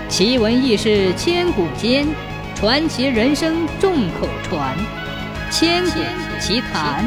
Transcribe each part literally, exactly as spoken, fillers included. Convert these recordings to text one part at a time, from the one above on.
奇闻异事千古间，传奇人生众口传。千古奇谈。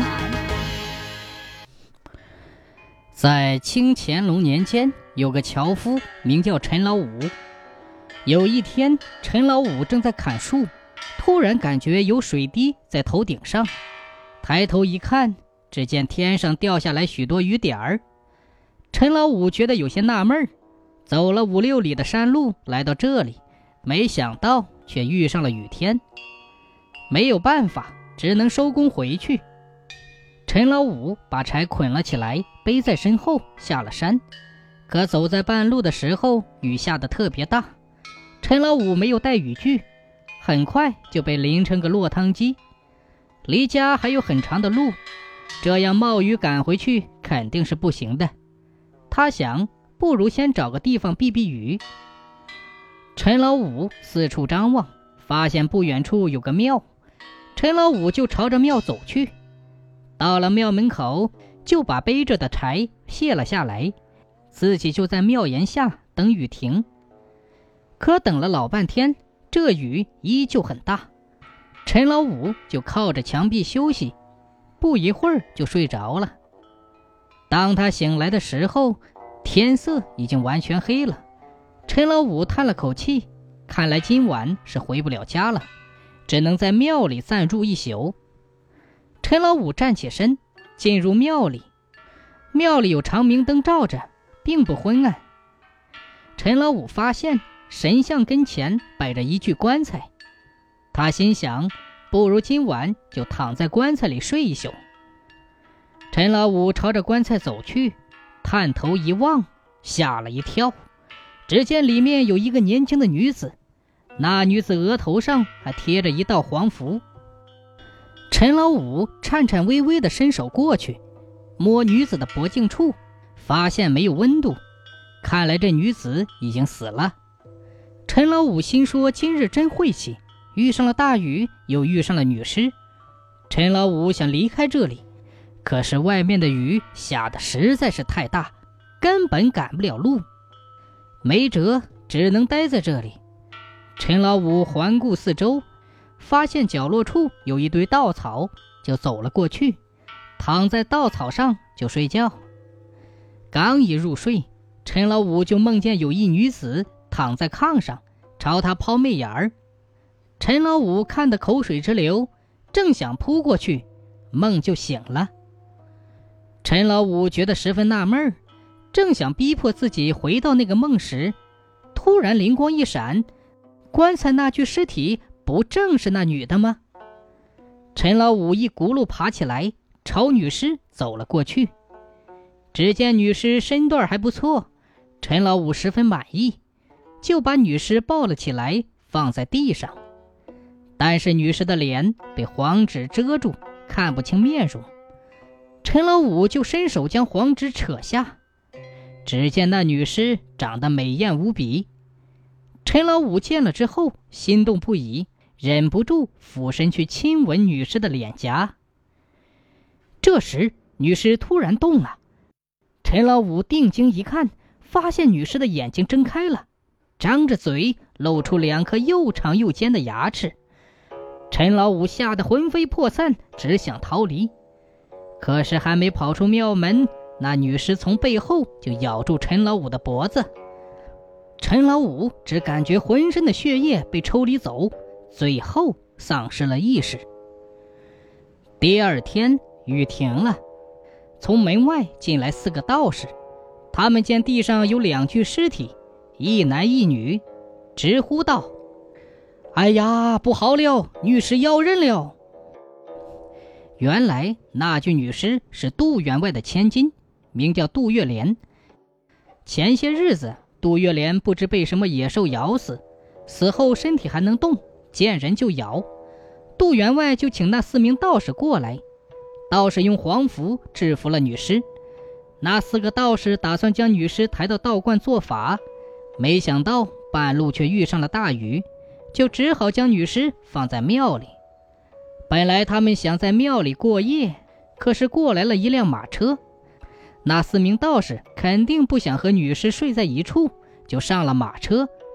在清乾隆年间，有个樵夫名叫陈老五。有一天，陈老五正在砍树，突然感觉有水滴在头顶上，抬头一看，只见天上掉下来许多雨点儿。陈老五觉得有些纳闷，走了五六里的山路来到这里，没想到却遇上了雨天。没有办法，只能收工回去。陈老五把柴捆了起来，背在身后下了山。可走在半路的时候，雨下得特别大，陈老五没有带雨具，很快就被淋成个落汤鸡。离家还有很长的路，这样冒雨赶回去肯定是不行的。他想，不如先找个地方避避雨。陈老五四处张望，发现不远处有个庙，陈老五就朝着庙走去。到了庙门口，就把背着的柴卸了下来，自己就在庙檐下等雨停。可等了老半天，这雨依旧很大，陈老五就靠着墙壁休息，不一会儿就睡着了。当他醒来的时候，天色已经完全黑了。陈老五叹了口气，看来今晚是回不了家了，只能在庙里暂住一宿。陈老五站起身，进入庙里。庙里有长明灯照着，并不昏暗。陈老五发现神像跟前摆着一具棺材，他心想，不如今晚就躺在棺材里睡一宿。陈老五朝着棺材走去，探头一望，吓了一跳，只见里面有一个年轻的女子，那女子额头上还贴着一道黄符。陈老五颤颤巍巍地伸手过去，摸女子的脖颈处，发现没有温度，看来这女子已经死了。陈老五心说，今日真晦气，遇上了大雨，又遇上了女尸。陈老五想离开这里，可是外面的雨下得实在是太大，根本赶不了路。没辙，只能待在这里。陈老五环顾四周，发现角落处有一堆稻草，就走了过去，躺在稻草上就睡觉。刚一入睡，陈老五就梦见有一女子躺在炕上，朝他抛媚眼儿。陈老五看得口水直流，正想扑过去，梦就醒了。陈老五觉得十分纳闷，正想逼迫自己回到那个梦时，突然灵光一闪，棺材那具尸体不正是那女的吗？陈老五一骨碌爬起来，朝女尸走了过去。只见女尸身段还不错，陈老五十分满意，就把女尸抱了起来，放在地上。但是女尸的脸被黄纸遮住，看不清面容。陈老五就伸手将黄纸扯下，只见那女尸长得美艳无比。陈老五见了之后心动不已，忍不住俯身去亲吻女尸的脸颊。这时女尸突然动了，陈老五定睛一看，发现女尸的眼睛睁开了，张着嘴露出两颗又长又尖的牙齿。陈老五吓得魂飞魄散，只想逃离。可是还没跑出庙门，那女尸从背后就咬住陈老五的脖子。陈老五只感觉浑身的血液被抽离走，最后丧失了意识。第二天雨停了，从门外进来四个道士，他们见地上有两具尸体，一男一女，直呼道：哎呀，不好了，女尸要人了。原来那具女尸是杜员外的千金，名叫杜月莲。前些日子杜月莲不知被什么野兽咬死，死后身体还能动，见人就咬。杜员外就请那四名道士过来，道士用黄符制服了女尸。那四个道士打算将女尸抬到道观做法，没想到半路却遇上了大雨，就只好将女尸放在庙里。本来他们想在庙里过夜，可是过来了一辆马车，那四名道士肯定不想和女尸睡在一处，就上了马车，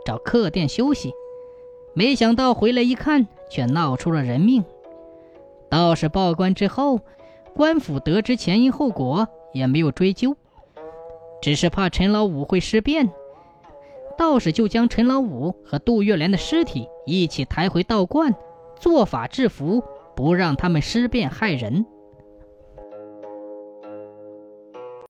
找客店休息，没想到回来一看，却闹出了人命。道士报官之后，官府得知前因后果，也没有追究，只是怕陈老五会尸变，道士就将陈老五和杜月莲的尸体一起抬回道观，做法制服，不让他们尸变害人。